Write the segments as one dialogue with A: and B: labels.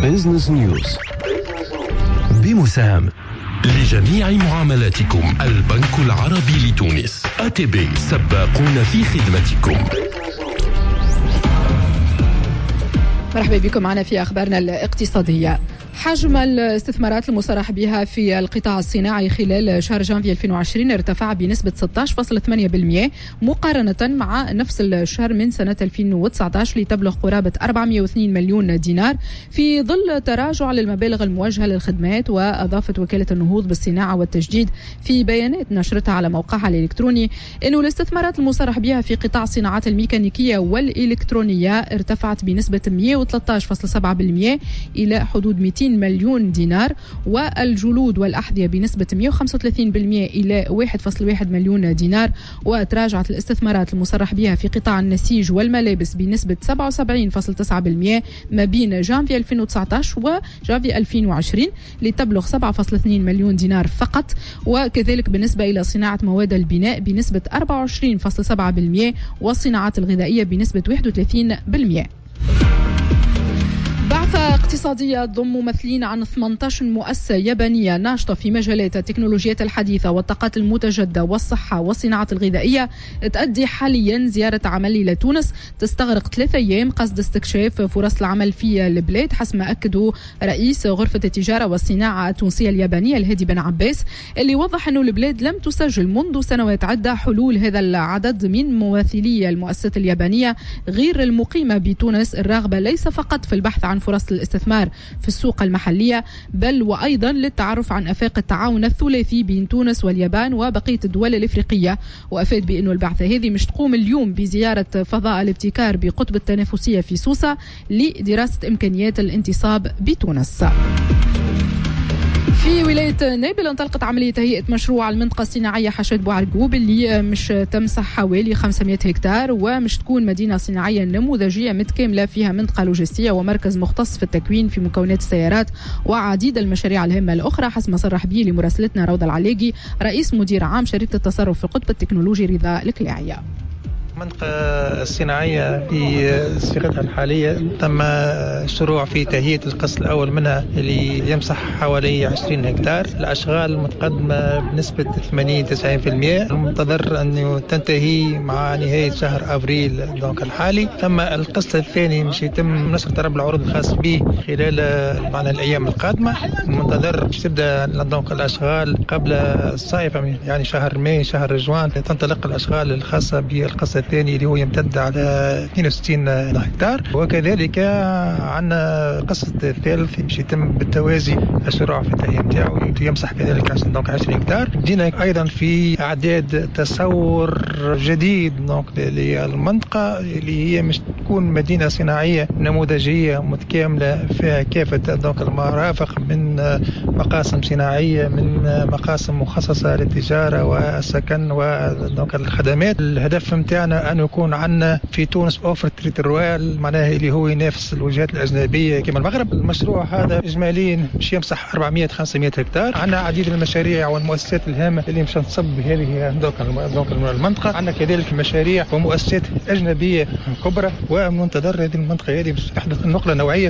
A: بيزنس نيوز بمساهمة لجميع معاملاتكم البنك العربي لتونس. ATB سباقون في خدمتكم.
B: مرحبا بكم معنا في أخبارنا الاقتصادية. حجم الاستثمارات المصرح بها في القطاع الصناعي خلال شهر جانفي 2020 ارتفع بنسبة 16.8% مقارنة مع نفس الشهر من سنة 2019 لتبلغ قرابة 402 مليون دينار في ظل تراجع المبالغ الموجهة للخدمات. وأضافت وكالة النهوض بالصناعة والتجديد في بيانات نشرتها على موقعها الإلكتروني أنه الاستثمارات المصرح بها في قطاع الصناعات الميكانيكية والإلكترونية ارتفعت بنسبة 113.7% إلى حدود 200 مليون دينار، والجلود والأحذية بنسبة 135% إلى 1.1 مليون دينار. وتراجعت الاستثمارات المصرح بها في قطاع النسيج والملابس بنسبة 77.9% ما بين جانفي 2019 وجانفي 2020 لتبلغ 7.2 مليون دينار فقط. وكذلك بالنسبة إلى صناعة مواد البناء بنسبة 24.7% والصناعات الغذائية بنسبة 31%. بعثة اقتصادية تضم ممثلين عن 18 مؤسسة يابانية ناشطة في مجالات التكنولوجيات الحديثة والطاقات المتجددة والصحة والصناعة الغذائية تؤدي حاليا زيارة عمل إلى تونس تستغرق 3 أيام قصد استكشاف فرص العمل في البلاد، حسب ما أكدوا رئيس غرفة التجارة والصناعة التونسية اليابانية الهادي بن عباس، اللي وضح أنه البلاد لم تسجل منذ سنوات عدة حلول هذا العدد من ممثلي المؤسسات اليابانية غير المقيمة بتونس، الراغبة ليس فقط في البحث عن فرص الاستثمار في السوق المحلية بل وأيضا للتعرف عن آفاق التعاون الثلاثي بين تونس واليابان وبقية الدول الإفريقية. وأفاد بأنه البعثة هذه مش تقوم اليوم بزيارة فضاء الابتكار بقطب التنافسية في سوسة لدراسة إمكانيات الانتصاب بتونس. في ولاية نابل انطلقت عملية تهيئة مشروع المنطقة الصناعية حشد بوعرقوب اللي مش تمسح حوالي 500 هكتار ومش تكون مدينة صناعية نموذجية متكاملة فيها منطقة لوجستية ومركز مختص في التكوين في مكونات السيارات وعديد المشاريع الهامة الأخرى، حسب ما صرح به لمراسلتنا روضة العلاقي رئيس مدير عام شركة التصرف في القطب التكنولوجي رضا الكلاعية.
C: المنطقة الصناعية في صيغتها الحالية تم الشروع في تهيئة القسط الأول منها اللي يمسح حوالي 20 هكتار. الأشغال متقدمة بنسبة 80-90%. المنتظر أن تنتهي مع نهاية شهر أبريل الحالي. ثم القسط الثاني مش يتم نشر طلب العروض الخاص به خلال الأيام القادمة. المنتظر تبدأ الأشغال قبل الصيف، يعني شهر ماي شهر جوان تنطلق الأشغال الخاصة بالقسط الثاني اللي هو يمتد على 62 هكتار. وكذلك عندنا قسط الثالث باش يتم بالتوازي الشروع في التهيئة نتاعو يمسح كذلك 20 هكتار. بدينا ايضا في اعداد تصور جديد للمنطقه اللي هي مش تكون مدينه صناعيه نموذجيه متكامله فيها كافه المرافق من مقاسم صناعيه من مقاسم مخصصه للتجاره والسكن والخدمات. الهدف متاعنا أن يكون عندنا في تونس أوفر تريتوريال معناها اللي هو ينافس الوجهات الأجنبية كما المغرب. المشروع هذا إجماليا مش يمسح 400-500 هكتار. عندنا عديد من المشاريع والمؤسسات الهامة اللي مش نصب هذه المنطقة. عندنا كذلك مشاريع ومؤسسات أجنبية كبرى ومنتظر هذه المنطقة هذه تحدث نقلة نوعية.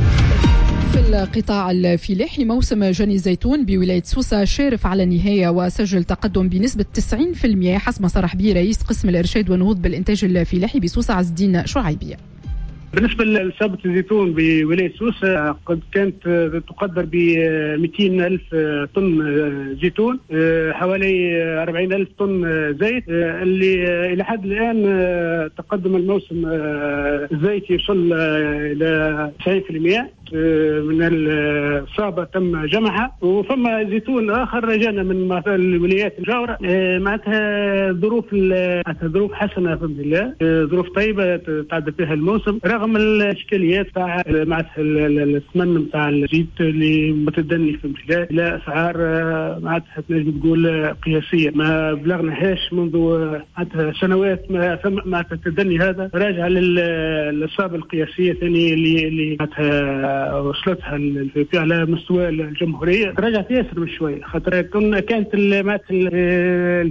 B: في القطاع الفلاحي موسم جني الزيتون بولاية سوسة شارف على النهاية وسجل تقدم بنسبة 90% حسب ما صرح به رئيس قسم الإرشاد والنهوض بالإنتاج الفلاحي بسوسة عز الدين شعيبي.
D: بالنسبة لسابة الزيتون بولاية سوسة قد كانت تقدر ب 200 ألف طن زيتون، حوالي 40 ألف طن زيت، اللي إلى حد الآن تقدم الموسم الزيت يصل إلى 90% من الصابة تم جمعها. وفما زيتون آخر جانا من الولايات الجاورة معناتها ظروف حسنة الحمد لله، ظروف طيبة تعدى فيها الموسم رغم الإشكاليات تاع معناتها الثمن تاع الزيت اللي متدني الحمد لله إلى أسعار معناتها نجم تقول قياسية ما بلغناهاش منذ معناتها سنوات. معناتها التدني هذا راجع للصابة القياسية ثاني اللي معناتها وصلتها على مستوى الجمهورية رجعت ياسر بشوي، خاطر كانت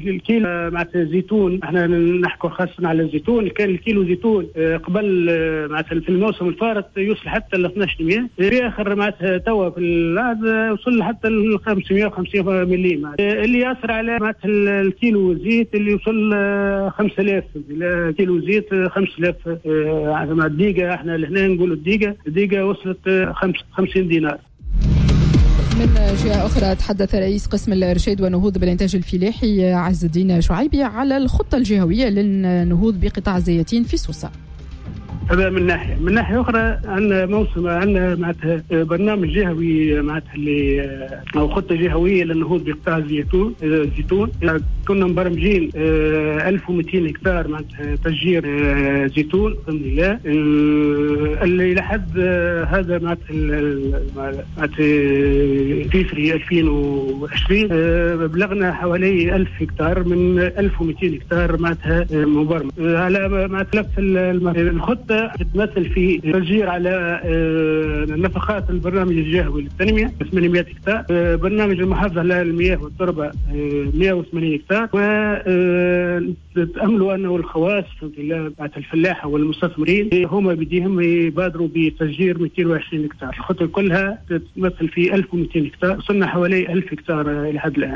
D: الكيلو معناتها الزيتون احنا نحكوا خاصة على الزيتون، كان الكيلو زيتون قبل معناتها في الموسم الفارط يوصل حتى ل 12%، في اخر معناتها توا في هذا وصل حتى ل 550 مليم، اللي ياثر على معناتها الكيلو زيت اللي يوصل 5000 كيلو زيت 5000. مع الدقيقه احنا لهنا نقولوا الدقيقه وصلت 50 دينار.
B: من جهة أخرى تحدث رئيس قسم الإرشاد والنهوض بالإنتاج الفلاحي عز الدين شعيبي على الخطة الجهوية للنهوض بقطاع الزيتين في سوسة.
D: هذا من ناحية أخرى عندنا معناتها برنامج جهوي معناتها اللي أو خطة جهوية للنهوض بقطاع الزيتون. كنا مبرمجين 1200 هكتار معناتها تشجير زيتون بإذن الله. اللي لحد هذا معناتها فبراير 2020 بلغنا حوالي 1000 هكتار من 1200 هكتار معناتها مبرمج على معناتها الخطة تتمثل في تشجير على نفقات البرنامج الجهوي للتنمية 800 هكتار، برنامج المحافظة على المياه والتربة 180 هكتار، وتأملوا أنه الخواص الفلاحة والمستثمرين هم بديهم يبادروا بتشجير 220 هكتار. الخطة كلها تتمثل في 1200 هكتار، وصلنا حوالي 1000 هكتار إلى حد الآن.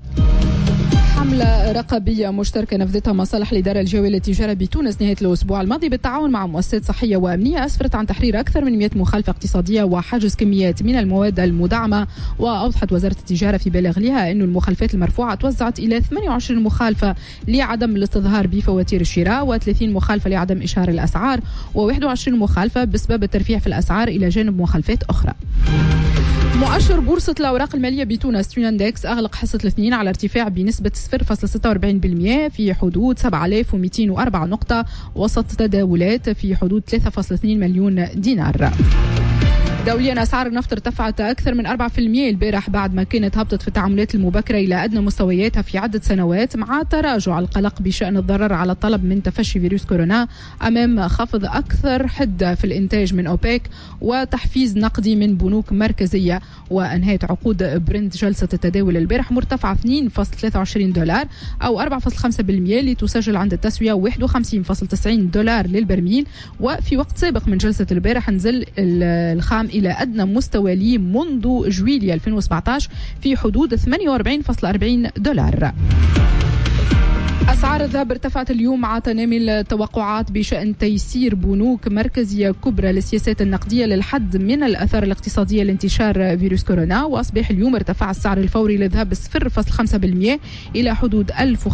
B: حملة رقابية مشتركة نفذتها مصالح الإدارة الجوية للتجارة بتونس نهاية الأسبوع الماضي بالتعاون مع مؤسسات صحية وأمنية أسفرت عن تحرير أكثر من 100 مخالفة اقتصادية وحجز كميات من المواد المدعمة. وأوضحت وزارة التجارة في بلاغ لها أن المخالفات المرفوعة توزعت إلى 28 مخالفة لعدم الاستظهار بفواتير الشراء، و30 مخالفة لعدم إشهار الأسعار، و21 مخالفة بسبب الترفيع في الأسعار إلى جانب مخالفات أخرى. مؤشر بورصة الأوراق المالية بتونس تريندكس أغلق حصة الاثنين على ارتفاع بنسبة 0.46% في حدود 7204 نقطة، وسط تداولات في حدود 3.2 مليون دينار. دوليا أسعار النفط ارتفعت أكثر من 4% البارح بعد ما كانت هبطت في التعاملات المبكرة إلى أدنى مستوياتها في عدة سنوات، مع تراجع القلق بشأن الضرر على الطلب من تفشي فيروس كورونا أمام خفض أكثر حدة في الإنتاج من أوبيك وتحفيز نقدي من بنوك مركزية. وأنهت عقود برنت جلسة التداول البارح مرتفعة 2.23 دولار أو 4.5%، لتسجل عند التسوية 51.90 دولار للبرميل. وفي وقت سابق من جلسة البارح نزل الخام إلى أدنى مستوى لي منذ جويلية 2017 في حدود 48.40 دولار. أسعار الذهب ارتفعت اليوم مع تنامي التوقعات بشأن تيسير بنوك مركزية كبرى للسياسات النقدية للحد من الأثار الاقتصادية لانتشار فيروس كورونا. وأصبح اليوم ارتفع السعر الفوري للذهب 0.5% إلى حدود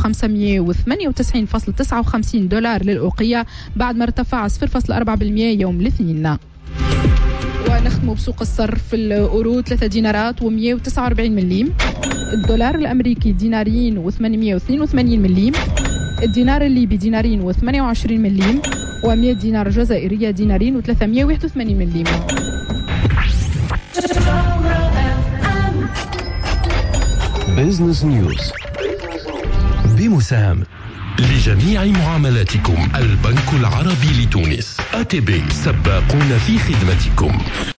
B: 1598.59 دولار للأوقية، بعد ما ارتفع 0.4% يوم الاثنين. ونختم بسوق الصرف. الأورو 3 دينارات و149 مليم، الدولار الأمريكي دينارين و882 مليم، الدينار الليبي دينارين و28 مليم، و100 دينار جزائرية دينارين و381 مليم.
A: بيزنس نيوز بمساهمة لجميع معاملاتكم البنك العربي لتونس. ATB سباقون في خدمتكم.